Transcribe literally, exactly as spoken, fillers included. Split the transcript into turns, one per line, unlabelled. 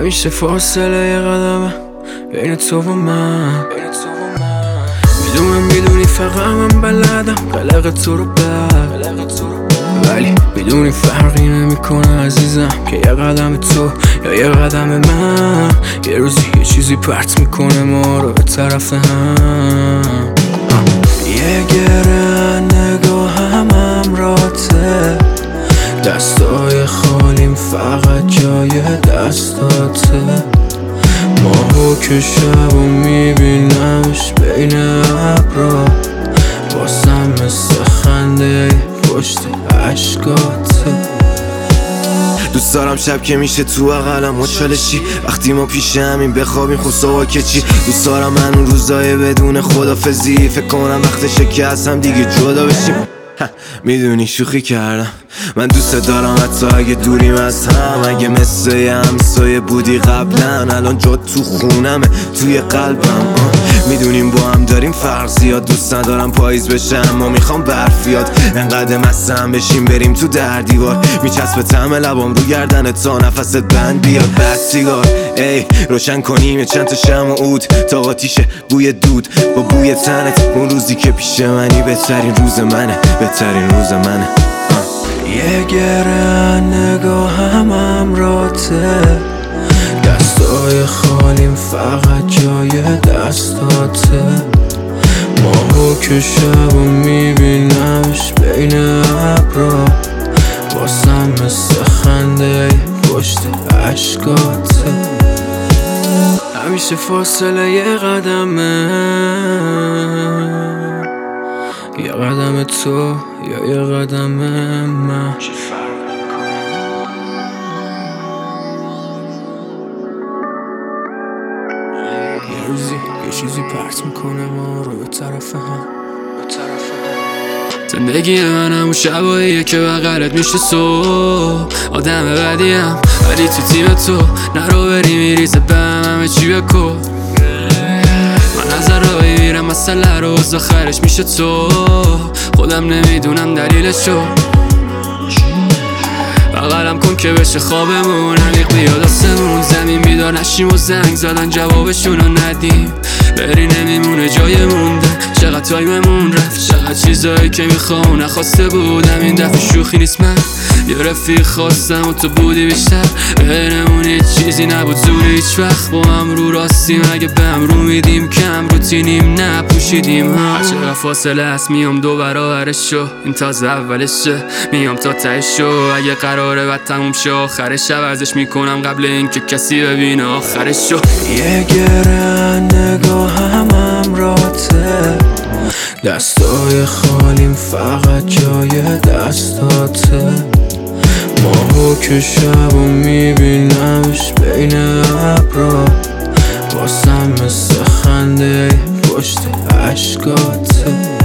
همیشه فاصله یه قدمه بین تو و من. میدونم میدونی فقط من بلدم قلق تو رو بر، ولی میدونی فرقی نمیکنه عزیزم که یه قدم تو یا یه قدم من یه روزی یه چیزی پرت میکنه ما رو به طرف هم. یه گره نگاه هم امراته، دستای خالیم فقط جای دستاته. ماهو که شبو میبینمش بین ابرا، واسم مثل خنده پشت عشقاته.
دوست دارم شب که میشه تو اقلم مچالشی، وقتی ما پیش همین بخوابیم خود صبح که چی. دوست دارم من اون روزای بدون خدافزی، فکر کنم وقتشه که از هم دیگه جدا بشیم. میدونی شوخی کردم، من دوست دارم حتی اگه دوریم از هم. اگه مثل یه همسایه بودی قبلا، الان جا تو خونمه توی قلبم. میدونیم با هم داریم فرق زیاد، دوست ندارم پاییز بشه اما میخوام برفیاد. انقدر مستم بشیم بریم تو در دیوار، میچسبه طعم لبام رو گردن تا نفست بند بیاد. بس سیگار ای روشن کنیم یه چند تا شمع و عود تا آتیشه بوی دود با بوی تنت. اون روزی که پیش منی بهترین روز منه، بهترین روز منه.
یه گره نگاه هم امراته، دستای خالیم فقط جای دستاته. ماهو که شبو میبینمش بین ابرا، واسم مثل خنده پشت عشقاته. همیشه فاصله یه قدمه، یه قدم تو یا یه قدم من. یه روزی یه چیزی پرت میکنه ما رو به طرف هم. زندگی من همون شباییه که بغلت میشه صبح. آدم بدیم ولی تو تیم تو نرو بری میریزه بهم همه چی بکن. من از رایی میرم مسئله رو از آخرش میشه تو. خودم نمیدونم دلیلشو، بغلم کن که بشه خوابمون. عمیق بیاد آسمون، زمین بیدار نشیم و زنگ زدن جوابشونو ندیم. بری نمیمونه جای موندن، چقدر تایممون رفت، چقدر چیزایی که میخوام نخواسته بودم. این دفعه شوخی نیست، من یه رفیق خواستم و تو بودی بیشتر. بینمون هیچ چیزی نبود زوری هیچ وقت، با هم رو راستیم اگه به هم رو میدیم. کم روتینیم نپوشیدیم، چقدر فاصله هست میام دو برابرش شو. این تازه اولشه میام تا تهش شو. اگه قراره بعد تموم شه آخرش عوضش میکنم قبل اینکه کسی ببینه آخرش شو. یه گره نگاه هم امراته، دستای خالیم فقط جای دستاته. ماهو که شبو میبینمش بین ابرا، واسم مثل خنده پشت عشقاته.